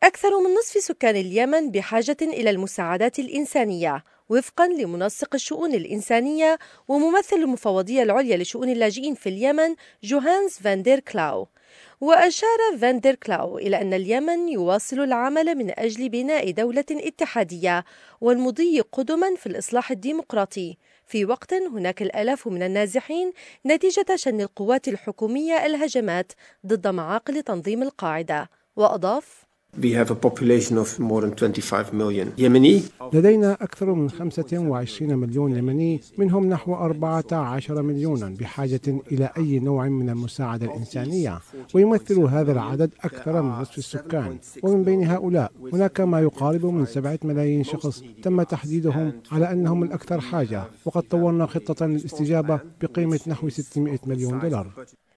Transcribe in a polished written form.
أكثر من نصف سكان اليمن بحاجة إلى المساعدات الإنسانية وفقا لمنسق الشؤون الإنسانية وممثل المفوضية العليا لشؤون اللاجئين في اليمن جوهانس فان دير كلاو. وأشار فان دير كلاو إلى أن اليمن يواصل العمل من أجل بناء دولة اتحادية والمضي قدما في الإصلاح الديمقراطي في وقت هناك الآلاف من النازحين نتيجة شن القوات الحكومية الهجمات ضد معاقل تنظيم القاعدة. وأضاف: We have a population of more than 25 million Yemeni. لدينا أكثر من 25 مليون يمني، منهم نحو 14 مليونا بحاجة إلى أي نوع من المساعدة الإنسانية، ويمثل هذا العدد أكثر من نصف السكان. ومن بين هؤلاء هناك ما يقارب من 7 ملايين شخص تم تحديدهم على أنهم الأكثر حاجة، وقد طورنا خطة للاستجابة بقيمة نحو $600 مليون.